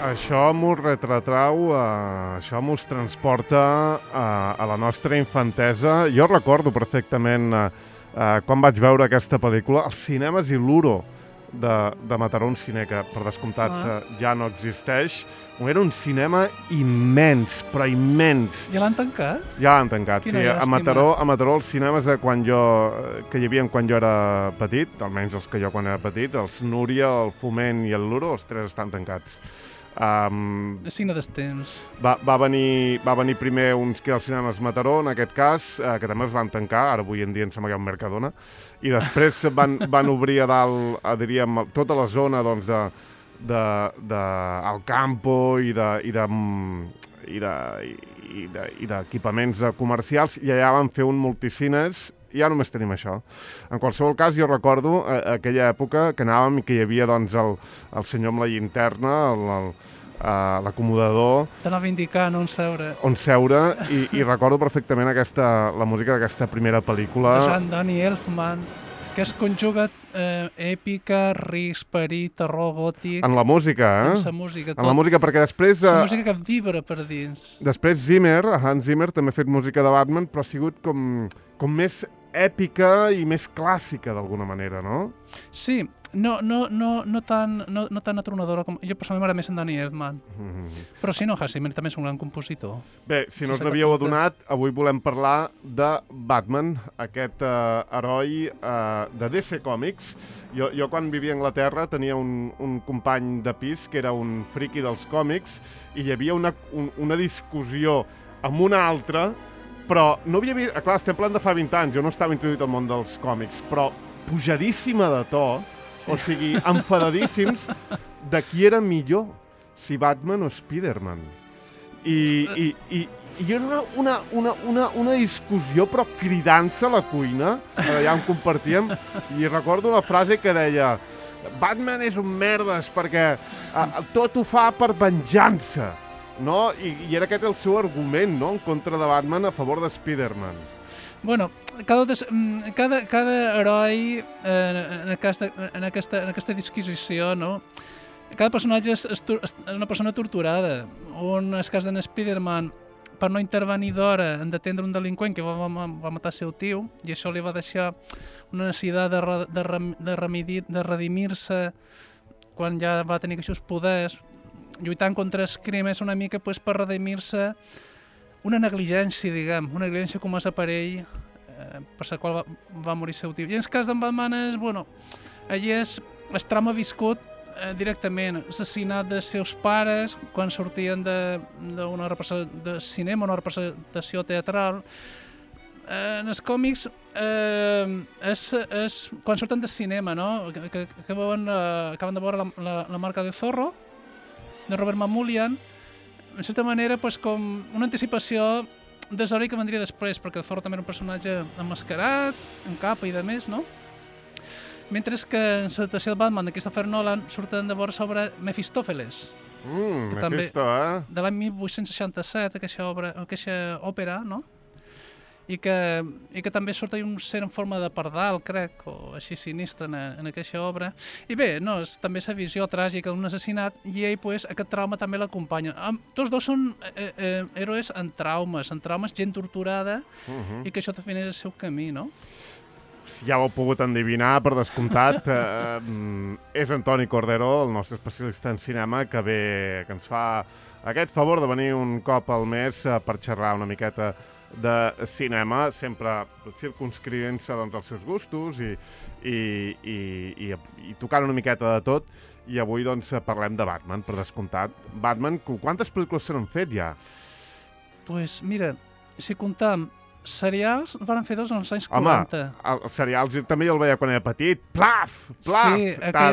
això m'ho retratrau, això m'ho transporta a la nostra infantesa. Jo recordo perfectament quan vaig veure aquesta pel·lícula, als cinemes Il·luro de Mataró, un cine que, per descomptat, ja no existeix. Era un cinema immens, però immens. Ja l'han tancat? Ja l'han tancat, sí. A Mataró, els cinemes que hi havia quan jo era petit, almenys els que jo quan era petit, els Núria, el Foment i el Luro, els tres estan tancats. Signe dels temps. Va venir primer uns que als cinemes Mataró, en aquest cas, que també els van tancar, ara avui en dia em sembla que hi ha un Mercadona, i després van obrir a dalt, diríem, tota la zona doncs, del campo i d'equipaments comercials, i allà van fer un multicines. Ja només tenim això. En qualsevol cas, jo recordo aquella època que anàvem i que hi havia doncs, el senyor amb la llinterna, l'acomodador... T'anava indicant on seure. I recordo perfectament la música d'aquesta primera pel·lícula. De Jean-Danny Elfman, que es conjuga èpica, risc, perit, terror gòtic... En la música, En la música, tot. En la música, perquè després... La música que vibra per dins. Després Hans Zimmer també ha fet música de Batman, però ha sigut com més èpica i més clàssica, d'alguna manera, no? Sí, no tan atronadora com... Jo personalment m'agrada més en Danny Elfman. Però si no, Hans Zimmer també és un gran compositor. Bé, si no us n'havíeu adonat, avui volem parlar de Batman, aquest heroi de DC Comics. Jo quan vivia a Anglaterra tenia un company de pis que era un friqui dels còmics i hi havia una discussió amb una altra, però no havia vist... Clar, estem parlant de fa 20 anys, jo no estava introduït al món dels còmics, però pujadíssima de to, sí. O sigui, enfadadíssims de qui era millor, si Batman o Spider-Man. I era una discussió, però cridant-se a la cuina, allà on compartíem, i recordo una frase que deia Batman és un merdes perquè tot ho fa per venjança. No? I era aquest el seu argument, no?, en contra de Batman a favor de Spider-Man. Bueno, cada heroi en aquesta disquisició, no? Cada personatge és una persona torturada. En el cas d'en Spider-Man, per no intervenir d'hora, en detendre un delinqüent que va matar el seu tio, i això li va deixar una necessitat de redimir-se quan ja va tenir aquests poders, lluitant contra els crims una mica per redimir-se una negligència, diguem, una negligència com a aparell per la qual va morir el seu tio. I en el cas d'en Batman allí és el trauma viscut directament, assassinat dels seus pares quan sortien d'una representació de cinema, una representació teatral. En els còmics és quan surten del cinema, no? Que acaben de veure la marca de Zorro, de Robert Mamoulian, en certa manera com una anticipació del heroi que vendria després, perquè el Zorro també era un personatge emmascarat, amb capa i de més, no? Mentre que en l'adaptació de Batman de Christopher Nolan surten de veure sobre Mefistófeles. Mephisto, de l'any 1867, aquesta òpera, no? I que també surt un ser en forma de pardal, crec, o així sinistre en aquesta obra. I bé, també és la visió tràgica d'un assassinat i ell, aquest trauma també l'acompanya. Tots dos són herois en traumes, gent torturada, i que això defineix el seu camí, no? Ja ho heu pogut endevinar, per descomptat. És Antoni Cordero, el nostre especialista en cinema, que ens fa aquest favor de venir un cop al mes per xerrar una miqueta de cinema, sempre circumscrivint-se als seus gustos i tocant una miqueta de tot. I avui parlem de Batman, per descomptat. Batman, quantes pel·lícules se n'han fet ja? Doncs mira, si comptam serials, van fer dos als anys 40. Home, els serials jo també el veia quan era petit. Plaf! Plaf! Sí,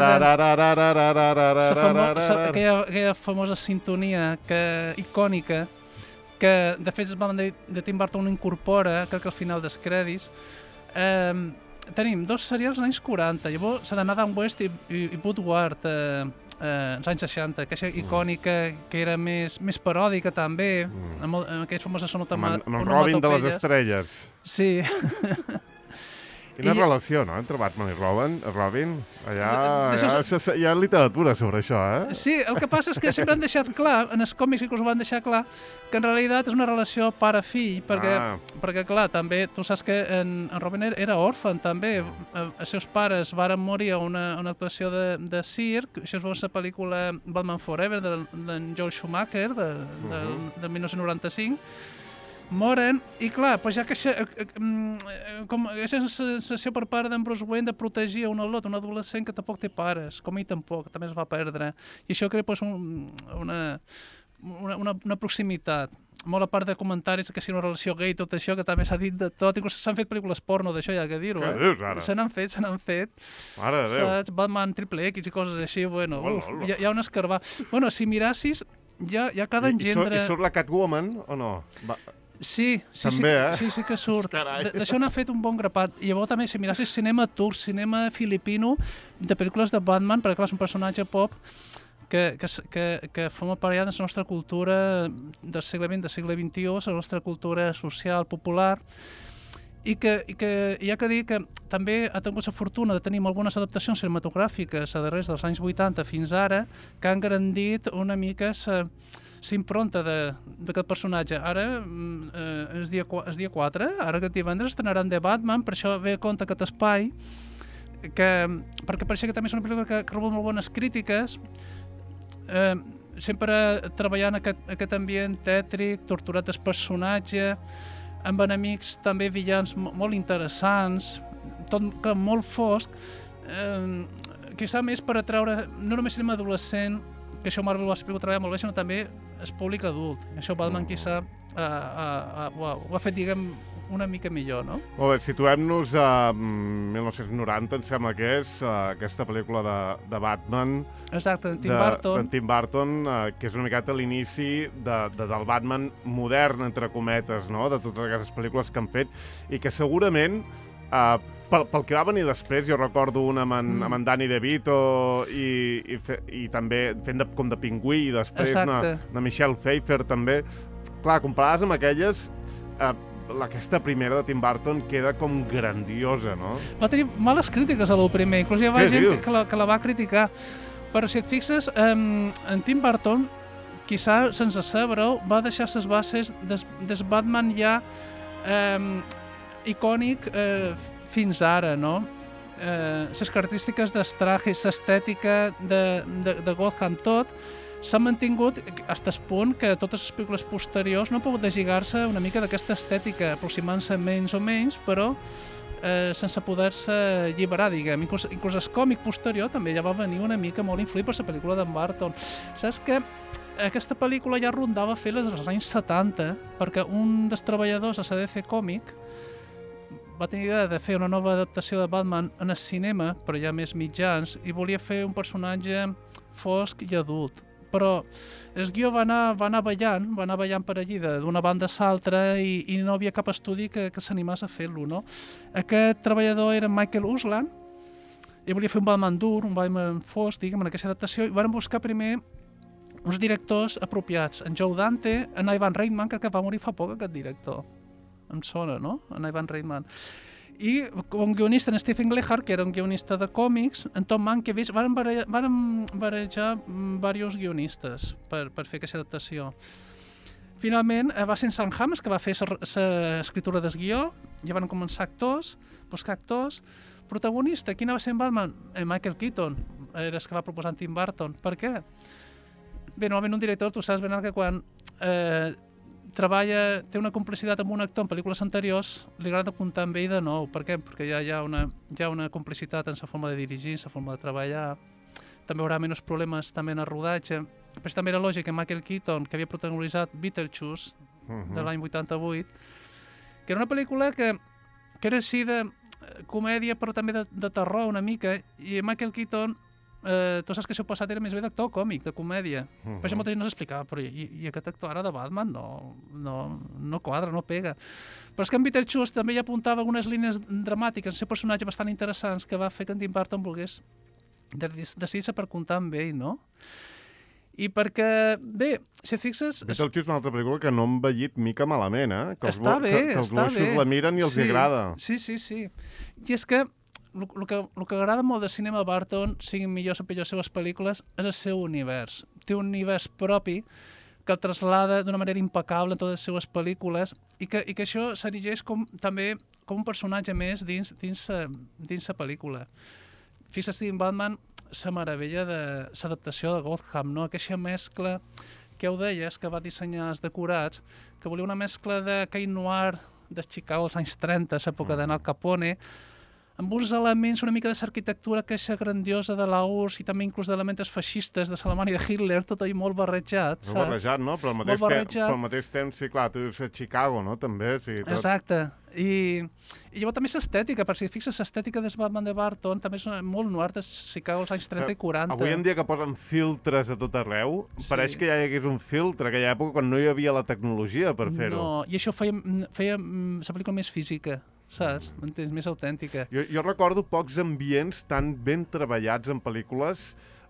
aquella famosa sintonia icònica que de fet el Batman de Tim Burton incorpora, crec que al final dels crèdits. Tenim dos serials als anys 40, llavors s'ha d'anar Adam West i Woodward als anys 60, aquesta icònica que era més paròdica també, amb aquells famosos amb Robin de les estrelles. Sí. Quina relació, no?, entre Batman i Robin. Allà hi ha literatura sobre això, eh? Sí, el que passa és que sempre han deixat clar, en els còmics inclús ho van deixar clar, que en realitat és una relació pare-fill, perquè clar, també, tu saps que en Robin era òrfan, també. Els seus pares varen morir a una actuació de circ, això és la pel·lícula Batman Forever, d'en Joel Schumacher, del 1995, moren, i clar, doncs ja que com aquesta sensació per part d'en Bruce Wayne de protegir un adolescent que tampoc té pares, com ell tampoc, també es va perdre. I això crea una proximitat. Molt a part de comentaris que si una relació gay, tot això, que també s'ha dit de tot, inclús s'han fet pel·lícules porno d'això, ja que dir-ho. Què dius, ara? Se n'han fet. Mare de Déu. Saps? Batman Triple X i coses així, bueno, hi ha un escarbar. Bueno, si mirassis, hi ha cada engendre... I surt la Catwoman, o no? Sí, també, sí que surt. D'això n'ha fet un bon grapat. I llavors també, si mirassis cinema turc, cinema filipino, de pel·lícules de Batman, perquè clar, és un personatge pop que forma part ja de la nostra cultura del segle XX, del segle XXI, la nostra cultura social, popular, i que hi ha que dir que també ha tingut la fortuna de tenir algunes adaptacions cinematogràfiques a darrers dels anys 80 fins ara, que han grandit una mica s'impronta d'aquest personatge. Ara, és dia 4, ara aquest divendres estrenaran The Batman, per això ve a compte aquest espai, perquè pareixia que també és una pel·lícula que ha rebut molt bones crítiques, sempre treballant aquest ambient tètric, torturat del personatge, amb enemics també villans molt interessants, tot molt fosc, quizà més per atraure no només cinema adolescent, que això Marvel ho ha sabut treballar molt bé, sinó també el públic adult. Això Batman quizà ho ha fet, diguem, una mica millor, no? Molt bé, situem-nos a 1990, em sembla que és, aquesta pel·lícula de Batman. Exacte, de Tim Burton, que és una miqueta l'inici del Batman modern, entre cometes, no?, de totes aquestes pel·lícules que han fet, i que segurament, pel que va venir després, jo recordo una amb en Danny DeVito i també fent com de pingüí, i després una Michelle Pfeiffer també. Clar, comparades amb aquelles, aquesta primera de Tim Burton queda com grandiosa, no? Va tenir males crítiques a lo primer, inclús hi va gent que la va criticar. Però si et fixes, en Tim Burton, quizà sense saber-ho, va deixar les bases del Batman ja icònic fins ara, no? Les característiques dels trajes, l'estètica de Gotham, tot, s'han mantingut fins al punt que totes les pel·lícules posteriors no han pogut deslligar-se una mica d'aquesta estètica, aproximant-se menys o menys, però sense poder-se alliberar, diguem. Inclús el còmic posterior també ja va venir una mica molt influït per la pel·lícula d'en Burton. Saps que aquesta pel·lícula ja rondava fer als anys 70, perquè un dels treballadors de la DC Comic va tenir idea de fer una nova adaptació de Batman en el cinema, però ja més mitjans, i volia fer un personatge fosc i adult. Però el guió va anar ballant per allí d'una banda a l'altra i no havia cap estudi que s'animés a fer-lo, no? Aquest treballador era Michael Uslan i volia fer un Batman dur, un Batman fosc, diguem, en aquesta adaptació, i van buscar primer uns directors apropiats. En Joe Dante, en Ivan Reitman, crec que va morir fa poc aquest director. Em sona, no? En Ivan Reitman. I un guionista, en Stephen Lehart, que era un guionista de còmics, en Tom Mankiewicz, van barejar diversos guionistes per fer aquesta adaptació. Finalment, va ser en Sam Hams que va fer l'escriptura del guió, ja van començar buscar actors. Protagonista, quina va ser en Batman? Michael Keaton, era el que va proposar en Tim Burton. Per què? Bé, normalment un director, tu saps, Bernat, que quan té una complicitat amb un actor en pel·lícules anteriors, li agrada apuntar amb ell de nou. Per què? Perquè ja hi ha una complicitat en la forma de dirigir, en la forma de treballar. També hi haurà menys problemes també en el rodatge. Però també era lògic que Michael Keaton, que havia protagonitzat Beetlejuice, de l'any 88, que era una pel·lícula que era així de comèdia, però també de terror una mica, i Michael Keaton, tu saps que això passat era més bé d'actor còmic, de comèdia. Per això molta gent no s'explicava, però i aquest actor ara de Batman no quadra, no pega. Però és que en Beetlejuice també ja apuntava algunes línies dramàtiques, el seu personatge bastant interessants, que va fer que en Tim Burton volgués decidir-se per comptar amb ell, no? I perquè, bé, si et fixes... Beetlejuice és una altra pel·lícula que no hem veient mica malament, que està bé, que els gossos la miren i els agrada. Sí. I és que el que agrada molt del cinema Barton, siguin millors o pitjors seves pel·lícules, és el seu univers. Té un univers propi que el traslada d'una manera impecable en totes les seves pel·lícules i que això s'erigeix també com un personatge més dins la pel·lícula. Fixa't en Batman, la meravella de l'adaptació de Gotham, no? Aquesta mescla que ho deies, que va dissenyar els decorats, que volia una mescla de Cape Noir de Chicago als anys 30, l'època d'Al Capone, amb uns elements una mica de l'arquitectura queixa grandiosa de la URSS i també inclús d'elements feixistes de l'Alemanya de Hitler, tot allò molt barrejat, saps? Molt barrejat, no? Però al mateix temps, sí, clar, tu dius Chicago, no? També, sí. Tot... Exacte. I llavors també l'estètica, per si fixes, l'estètica del Batman de Barton també és molt noir de Chicago als anys 30 i 40. Avui en dia que posen filtres a tot arreu, pareix que ja hi hagués un filtre, aquella època quan no hi havia la tecnologia per fer-ho. No, i això feia la pel·lícula més física, saps? M'entens? Més autèntica. Jo recordo pocs ambients tan ben treballats en pel·lícules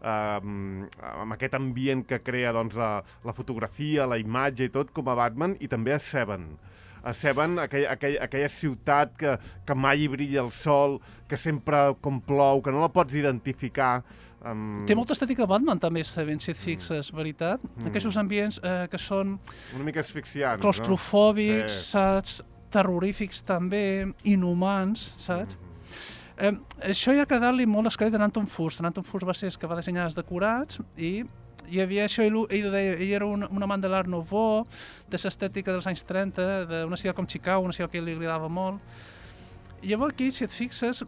amb aquest ambient que crea doncs, la fotografia, la imatge i tot, com a Batman, i també a Seven. A Seven, aquella ciutat que mai hi brilla el sol, que sempre com plou, que no la pots identificar. Té molta estètica Batman també, Seven, si et fixes, veritat? Aquests ambients que són... Una mica asfixiants, claustrofòbics, no? Saps? Terrorífics també, inhumans, saps? Això hi ha que dar-li molt l'escrit d'Anton Furst. Anton Furst va ser el que va dissenyar els decorats i hi havia això, ell era un amant de l'Art Nouveau, de l'estètica dels anys 30, d'una ciutat com Chicago, una ciutat que li agradava molt. I llavors aquí, si et fixes,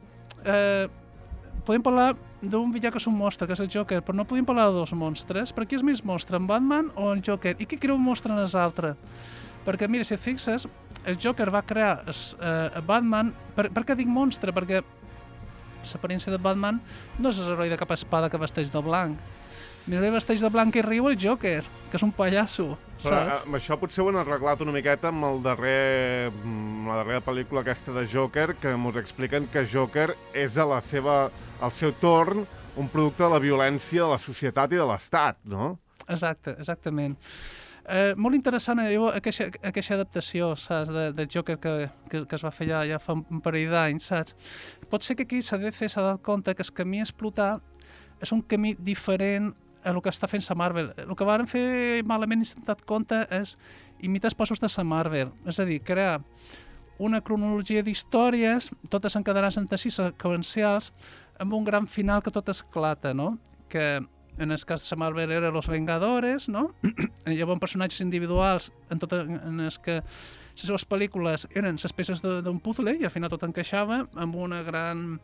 podem parlar d'un villà que és un monstre, que és el Joker, però no podem parlar de dos monstres, perquè qui és més monstre, en Batman o en Joker? I qui crea un monstre en els altres? Perquè, mira, si et fixes, el Joker va crear Batman... Per què dic monstre? Perquè l'aparència de Batman no és l'heroi de capa espada que vesteix de blanc. L'heroi vesteix de blanc i riu el Joker, que és un pallasso, saps? Però això potser ho han arreglat una miqueta amb la darrera pel·lícula aquesta de Joker, que ens expliquen que Joker és al seu torn un producte de la violència de la societat i de l'Estat, no? Exactament. Molt interessant aquesta adaptació, saps, del Joker que es va fer ja fa un parell d'anys, saps? Pot ser que aquí s'ha donat compte que el camí a explotar és un camí diferent a el que està fent la Marvel. El que van fer malament i s'han donat compte és imitar els passos de la Marvel, és a dir, crear una cronologia d'històries, totes encadenades entre si seqüencials, amb un gran final que tot esclata, no? Que en el cas de la Marvel eren Los Vengadores, no? Hi havia personatges individuals en els que les seves pel·lícules eren les peces d'un puzzle i al final tot encaixava amb una gran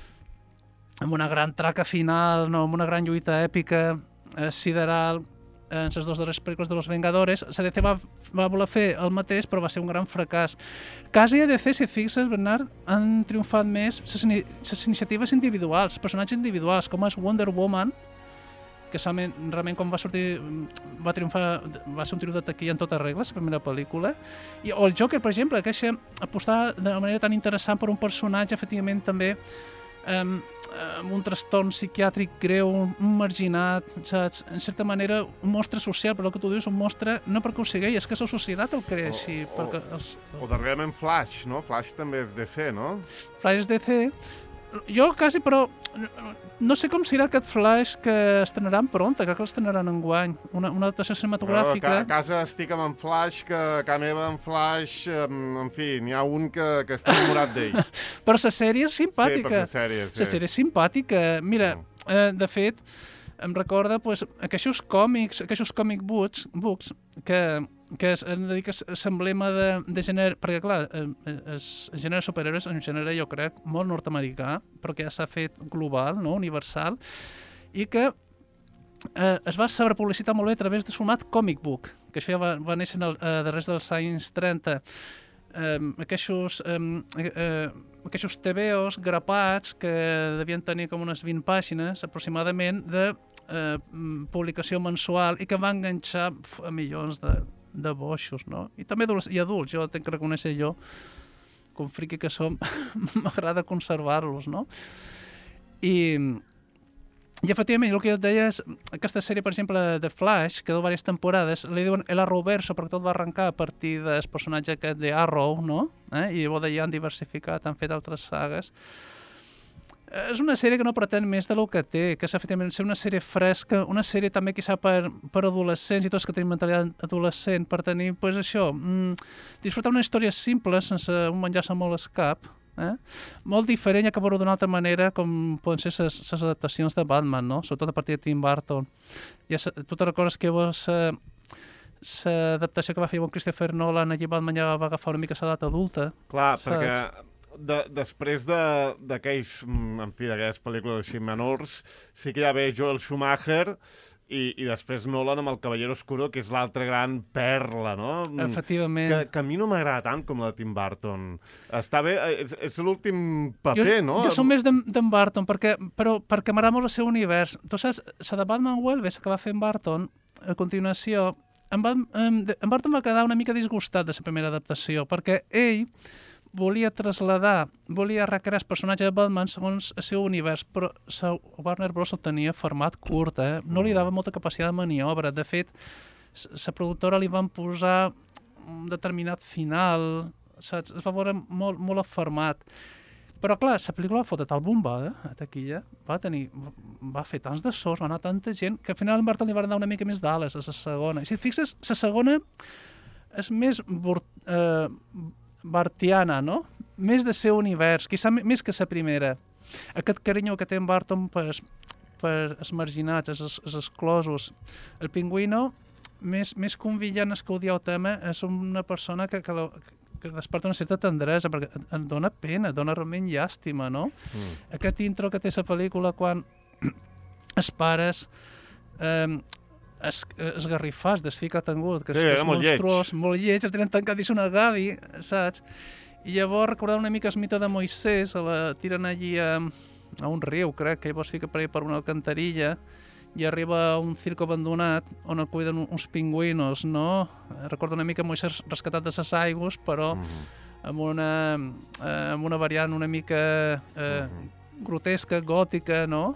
traca final, no? Amb una gran lluita èpica, sideral, en les dues darreres pel·lícules de Los Vengadores. La DC va voler fer el mateix, però va ser un gran fracàs. Quasi a DC, si et fixes, Bernard, han triomfat més les iniciatives individuals, els personatges individuals, com és Wonder Woman, que realment quan va sortir va triomfar, va ser un tiro de taquilla en tota regla, la primera pel·lícula. O el Joker, per exemple, que apostar de manera tan interessant per un personatge, efectivament, també amb un trastorn psiquiàtric greu, un marginat, saps? En certa manera, un monstre social, però el que tu dius, un monstre no perquè ho sigui, és que la societat el crea així. O darrerament Flash, no? Flash també és DC, no? Flash és DC. Jo quasi, però no sé com serà aquest Flash que estrenaran pronta, crec que l'estrenaran enguany, una adaptació cinematogràfica. A casa estic amb en Flash, que a casa meva en Flash, en fi, n'hi ha un que està enamorat d'ell. Però la sèrie és simpàtica. Sí, per la sèrie, sí. La sèrie és simpàtica. Mira, de fet, em recorda aquests còmics, aquests comic books que és l'emblema de gènere, perquè clar, el gènere superhéroes és un gènere, jo crec, molt nord-americà, però que ja s'ha fet global, no? Universal, i que es va saber publicitar molt bé a través del format comic book, que això ja va néixer darrere dels anys 30. Aquests TVOs grapats que devien tenir com unes 20 pàgines aproximadament de publicació mensual i que van enganxar a milions de boixos, no? I també adults, jo tenc que reconèixer com friqui que som, m'agrada conservar-los, no? I I efectivament, el que jo et deia és, aquesta sèrie, per exemple, de Flash, que deu diverses temporades, li diuen El Arrowverso perquè tot va arrencar a partir del personatge aquest de Arrow, no? I llavors d'allà han diversificat, han fet altres sagues. És una sèrie que no pretén més del que té, que és efectivament ser una sèrie fresca, una sèrie també quizà per adolescents i tots que tenim mentalitat adolescent, per tenir, pues això, disfrutar una història simple, sense un menjar-se molt el cap, molt diferent, ja que veure d'una altra manera com poden ser les adaptacions de Batman, no? Sobretot a partir de Tim Burton. Tu te recordes que l'adaptació que va fer Christopher Nolan, allí Batman ja va agafar una mica l'edat adulta. Clar, saps? perquè després d'aquells, en fi, d'aquelles pel·lícules així menors, sí que ja ve Joel Schumacher i després Nolan amb El Caballero Oscuro, que és l'altra gran perla, no? Efectivament. Que a mi no m'agrada tant com la de Tim Burton. Està bé, és l'últim paper, no? Jo som més d'en Burton, però perquè m'agrada molt el seu univers. Tu saps, la de Batman Welves que va fer en Burton, a continuació, en Burton va quedar una mica disgustat de la primera adaptació, perquè ell volia recrear el personatge de Batman segons el seu univers, però Warner Bros. El tenia format curt, no li dava molta capacitat de maniobra. De fet, la productora li van posar un determinat final, saps? Es va veure molt format. Però, clar, la pel·lícula va fotre tal bombada a taquilla, va fer tants de sorts, va anar tanta gent, que al final en Burton li va dar una mica més d'ales a la segona. I si et fixes, la segona és més bartiana, no? Més de seu univers, quizà més que la primera. Aquest carinyo que té en Burton per els marginats, els exclosos. El Pingüino, més que un villano que odia el tema, és una persona que desperta una certa tendresa, perquè et dona pena, et dona realment llàstima, no? Aquest intro que té la pel·lícula quan els pares esgarrifats, desficat tangut, que és monstruós, molt lleig, el tenen tancat i és una gavi, saps? I llavors, recordant una mica el mite de Moisès, la tiren allí a un riu, crec, que llavors fica per una alcantarilla i arriba a un circo abandonat on el cuiden uns pingüinos, no? Recorda una mica Moisès rescatat de les aigües, però amb una variant una mica grotesca, gòtica, no?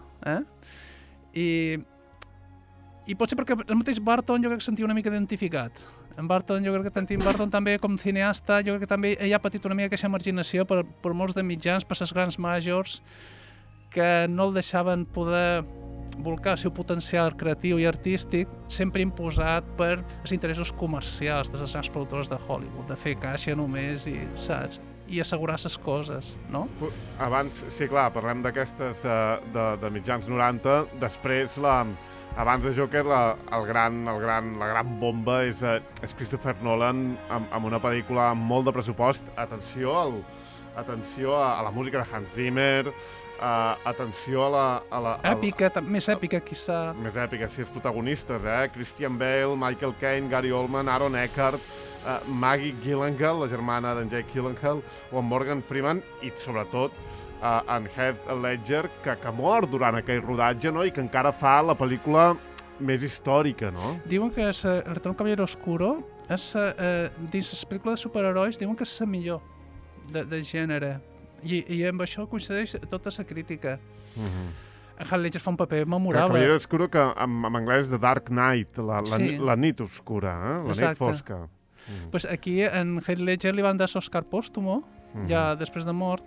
I pot ser perquè el mateix Burton jo crec que sentia una mica identificat. En Burton, jo crec que Tim Burton també com cineasta, jo crec que també ell ha patit una mica aquesta marginació per molts de mitjans, per les grans majors, que no el deixaven poder volcar el seu potencial creatiu i artístic, sempre imposat per els interessos comercials de les grans productores de Hollywood, de fer caixa només i, saps? I assegurar les coses, no? Abans, sí, clar, parlem d'aquestes de mitjans 90, després abans de Joker, la gran bomba és Christopher Nolan amb una pel·lícula amb molt de pressupost. Atenció a la música de Hans Zimmer, atenció a la... Èpica, més èpica, quizà. Més èpica, sí, els protagonistes, Christian Bale, Michael Caine, Gary Oldman, Aaron Eckhart, Maggie Gyllenhaal, la germana d'en Jake Gyllenhaal, o en Morgan Freeman, i sobretot en Heath Ledger, que mor durant aquell rodatge, no? I que encara fa la pel·lícula més històrica, no? Diuen que El Retorn del Caballero Oscuro és, dins les pel·lícules de superherois, diuen que és la millor de gènere. I amb això coincideix tota la crítica. Heath Ledger fa un paper memorable. El Caballero Oscuro, que en anglès és The Dark Knight, la nit oscura, la nit fosca. Pues aquí en Heath Ledger li van dar l'Oscar pòstumo, ja després de mort.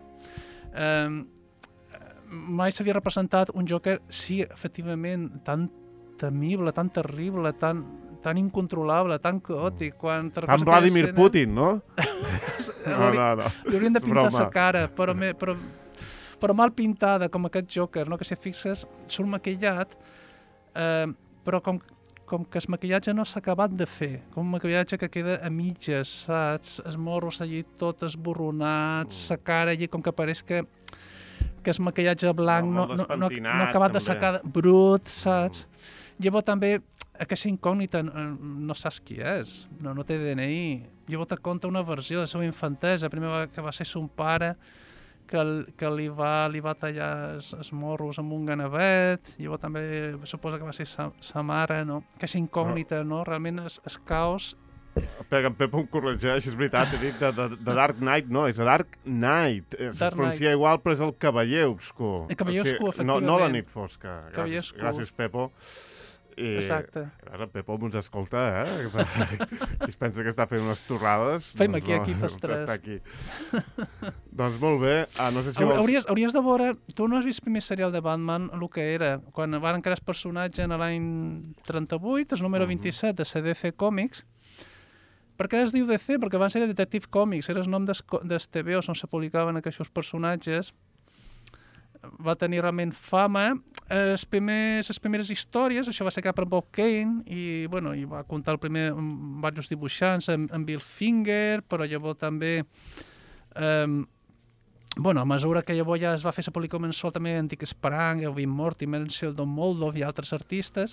Mai s'havia representat un Joker, sí, efectivament, tan temible, tan terrible, tan incontrolable, tan caòtic. Tan Vladimir Putin, no? No. Li haurien de pintar la cara, però mal pintada, com aquest Joker, no? Que si fixes, surt maquillat, però com que el maquillatge no s'ha acabat de fer, com un maquillatge que queda a mitges, saps? Els morros allí tot esborronats, la cara allí com que pareix que el maquillatge blanc no ha acabat de secar brut, saps? Llavors també aquesta incògnita, no saps qui és, no té DNI. Llavors te conta una versió de la seva infantesa, primer que va ser son pare, que li va tallar els morros amb un ganavet, llavors també suposa que va ser sa mare, no? Aquesta incògnita, no? Realment el caos Pega, en Pepo em corregeix, és veritat, he dit de Dark Knight, no, és a Dark Knight. Es pronuncia igual, però és el Cavaller Obscur. El Cavaller Obscur, efectivament. No la nit fosca. Cavaller Obscur. Gràcies, Pepo. Exacte. Ara Pepo ens escolta, Qui es pensa que està fent unes torrades... Fem aquí festres. Està aquí. Doncs molt bé. No sé si vols... Hauries de veure... Tu no has vist el primer serial de Batman, el que era, quan van crear el personatge en l'any 38, el número 27 de CDC Comics. Per què es diu DC? Perquè van ser Detective Comics, era el nom dels TVOs on se publicaven aquests personatges. Va tenir realment fama. Les primeres històries, això va ser creat per Bob Kane i va comptar el primer amb diversos dibuixants, amb Bill Finger, però llavors també a mesura que llavors ja es va fer la pel·lícula mensual també Dick Sprang, Elvin Mortimer, Sheldon Moldoff i altres artistes.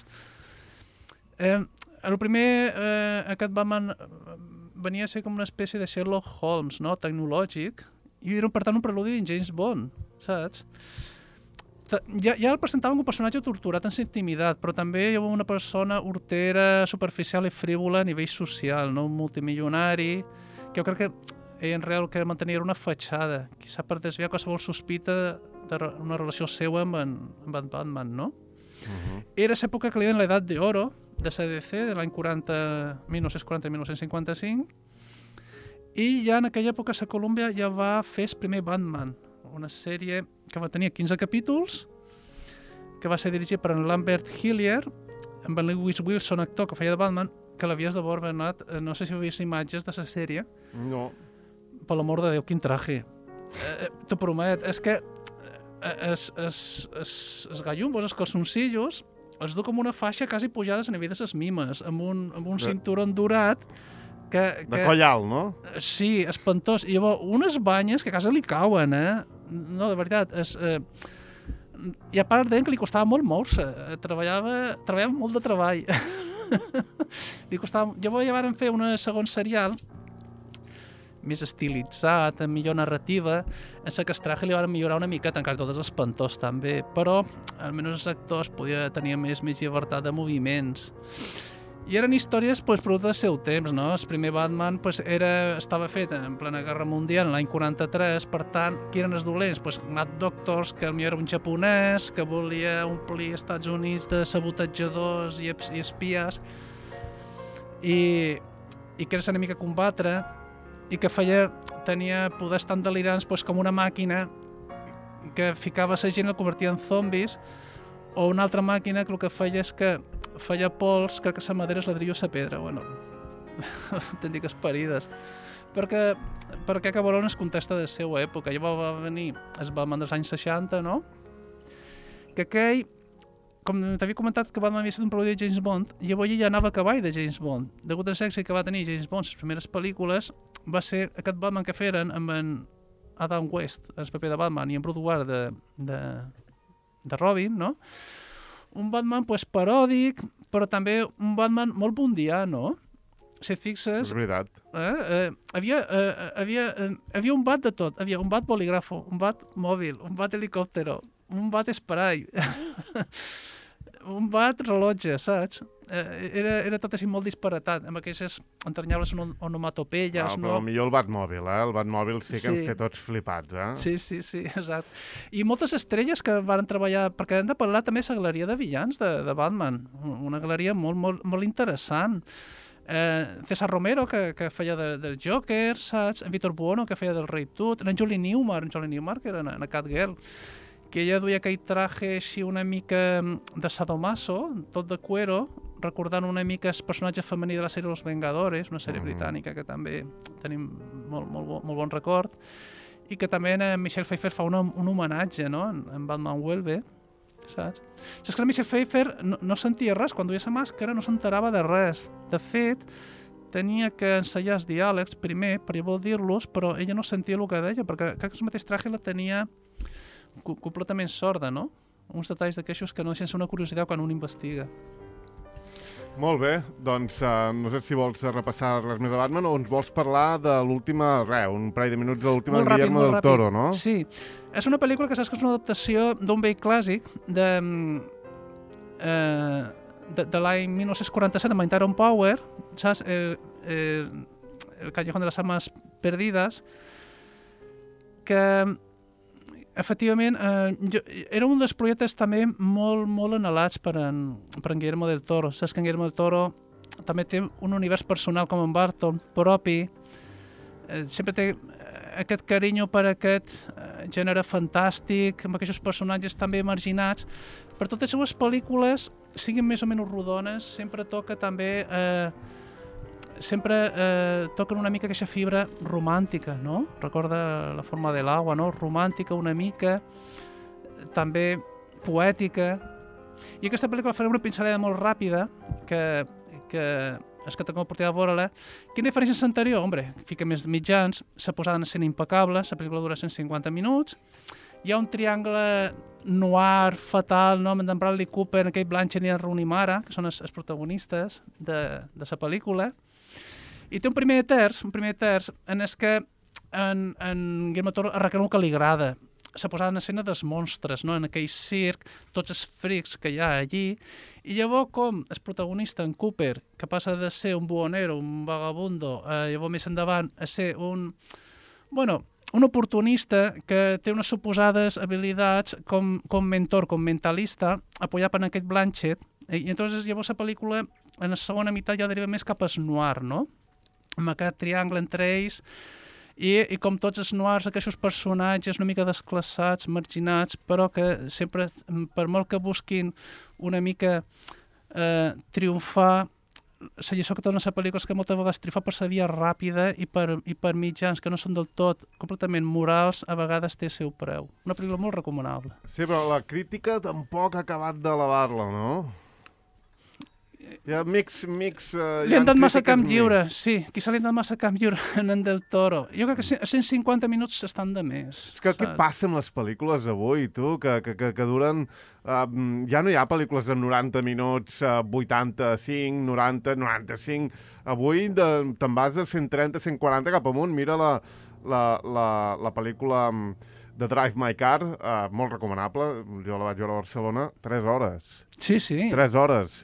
El primer, aquest Batman venia a ser com una espècie de Sherlock Holmes, no? Tecnològic, i era per tant un preludi d'en James Bond, saps? Ja el presentaven com un personatge torturat en intimidat, però també hi havia una persona hortera, superficial i frívola a nivell social, no? Un multimilionari, que jo crec que ell en real que mantenia una fatxada, quizà per desviar qualsevol sospita d'una relació seva amb en Batman, no? Era l'època que li deien l'edat d'oro de CDC, de l'any 1940-1955, i ja en aquella època la Columbia ja va fer el primer Batman, una sèrie que va tenir 15 capítols, que va ser dirigit per en Lambert Hillier, amb en Lewis Wilson, actor que feia de Batman, que l'havies de veure, Bernat. No sé si heu vist imatges de la sèrie. No. Per l'amor de Déu, quin traje. T'ho promet. És que els gallumbos, els calçoncillos, els du com una faixa quasi pujades a nivell de les mimes, amb un cinturó dorat, de coll alt, no? Sí, espantós. I llavors, unes banyes que a casa li cauen, No, de veritat. I a part d'ell que li costava molt moure-se. Treballava molt de treball. Li costava... Llavors ja varen fer un segon serial més estilitzat, amb millor narrativa. En la que el traje li van millorar una miqueta, encara tot és espantós també, però almenys els actors podia tenir més llibertat de moviments. I eren històries producte del seu temps, no? El primer Batman estava fet en plena Guerra Mundial, l'any 43, per tant, qui eren els dolents? Mad Doctors, que potser era un japonès, que volia omplir els Estats Units de sabotatjadors i espies, i que era l'enemic a combatre, i que tenia poders tan delirants com una màquina que ficava la gent i la convertia en zombis, o una altra màquina que el que feia és que feia pols, crec que la madera és ladrillo a la pedra, autèntiques parides. Perquè que veure es contesta de la seva època. Llavors va venir el Batman dels anys 60, no? Que aquell, com t'havia comentat que Batman havia estat un preludi de James Bond, llavors ja anava a cavall de James Bond. Degut al èxit que va tenir James Bond, les primeres pel·lícules, va ser aquest Batman que feren amb en Adam West, el paper de Batman, i en Bruce Ward de Robin, no? Un Batman paròdic, però també un Batman molt bondià, no? Si et fixes... És veritat. Havia un bat de tot. Havia un bat bolígrafo, un bat mòbil, un bat helicòptero, un bat spray, un bat rellotge, saps? Era tot així molt disparatat, amb aquestes entranyables onomatopeies, no? Però millor el Batmòbil, El Batmòbil sí que ens té tots flipats, Sí, exacte. I moltes estrelles que van treballar, perquè hem de parlar també de la galeria de villans de Batman, una galeria molt, molt, molt interessant. César Romero, que feia del Joker, saps? En Víctor Buono, que feia del Rei Tut, en Julie Newmar, que era en Catgirl, que ella duia aquell traje així una mica de sadomaso, tot de cuero, recordant una mica el personatge femení de la sèrie Los Vengadores, una sèrie britànica que també tenim molt bon record, i que també en Michelle Pfeiffer fa un homenatge, no? En Batman Vuelve, saps? És que la Michelle Pfeiffer no sentia res, quan duia la màscara no s'enterava de res. De fet, tenia que ensaiar els diàlegs primer per llavors dir-los, però ella no sentia el que deia, perquè crec que el mateix traje la tenia completament sorda, no? Uns detalls d'aquestos que no deixen ser una curiositat quan un investiga. Molt bé, doncs no sé si vols repassar res més de Batman o ens vols parlar de l'última, un parell de minuts de l'última de Guillermo del Toro, no? Sí, és una pel·lícula que saps que és una adaptació d'un vell clàssic de l'any 1947, amb en Tyrone Power, saps? El Callejón de les Almas Perdides, que efectivament era un dels projectes també molt anhelats per en Guillermo del Toro. Saps que en Guillermo del Toro també té un univers personal com en Barton propi, sempre té aquest carinyo per aquest gènere fantàstic, amb aquests personatges també marginats. Per totes les seues pel·lícules, siguin més o menys rodones, sempre toca també toquen una mica aquesta fibra romàntica, no? Recorda La forma de l'agua, no? Romàntica una mica, també poètica. I aquesta pel·lícula faré una pinzellada molt ràpida, que és que tengo oportunitat de veure-la. Quina diferència és l'anterior? Hombre, fica més mitjans, s'ha posat en escena impecable, la pel·lícula dura 150 minuts, hi ha un triangle noir fatal, no? Amb en Bradley Cooper, en Kate Blanchett i en Rooney Mara, que són els protagonistes de la pel·lícula. I té un primer terç en el que en Guillermo del Toro arregla el que li agrada. S'ha posat en escena dels monstres, no? En aquell circ, tots els frics que hi ha allí, i llavors com el protagonista, en Cooper, que passa de ser un buhonero, un vagabundo, llavors més endavant a ser un oportunista que té unes suposades habilitats com mentor, com mentalista, apoyat per aquest Blanchett, i entonces llavors la pel·lícula en la segona meitat ja deriva més cap al noir, no? Amb aquest triangle entre ells, i com tots els noirs, aquests personatges una mica desclassats, marginats, però que sempre, per molt que busquin una mica triomfar, la lliçó que torna a la pel·lícula és que moltes vegades triomfar per la via ràpida i per mitjans que no són del tot completament morals, a vegades té el seu preu. Una pel·lícula molt recomanable. Sí, però la crítica tampoc ha acabat d'elevar-la, no? Hi ha li han dat massa camp lliure, sí. Quizà li han dat massa camp lliure en Del Toro. Jo crec que 150 minuts estan de més. És que què passa amb les pel·lícules avui, tu? Que duren... ja no hi ha pel·lícules de 90 minuts, 85, 90, 95... Avui te'n vas de 130, 140 cap amunt. Mira la pel·lícula de Drive My Car, molt recomanable. Jo la vaig veure a Barcelona, 3 hores. Sí. 3 hores.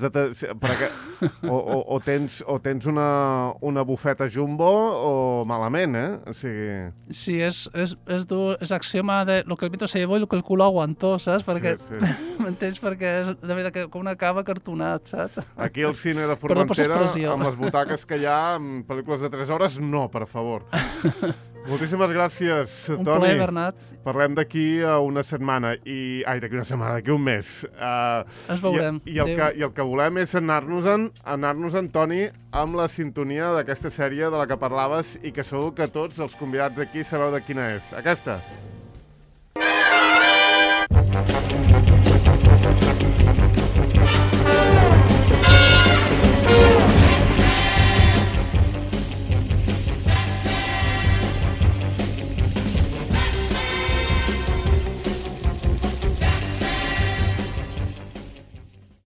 O tens una bufeta jumbo o malament, O sigui... Sí, és axioma de lo que el viento se llevó y lo que el culo aguantó, saps? Perquè, sí. M'entens? Perquè és de veritat que com una cava cartonat, saps? Aquí al cine de Formentera, amb les butaques que hi ha, amb pel·lícules de 3 hores, no, per favor. Moltíssimes gràcies, Toni. Un plaer, Bernat. Parlem d'aquí una setmana, d'aquí un mes. Ens veurem. I el que volem és anar-nos-en, Toni, amb la sintonia d'aquesta sèrie de la que parlaves i que segur que tots els convidats aquí sabeu de quina és. Aquesta.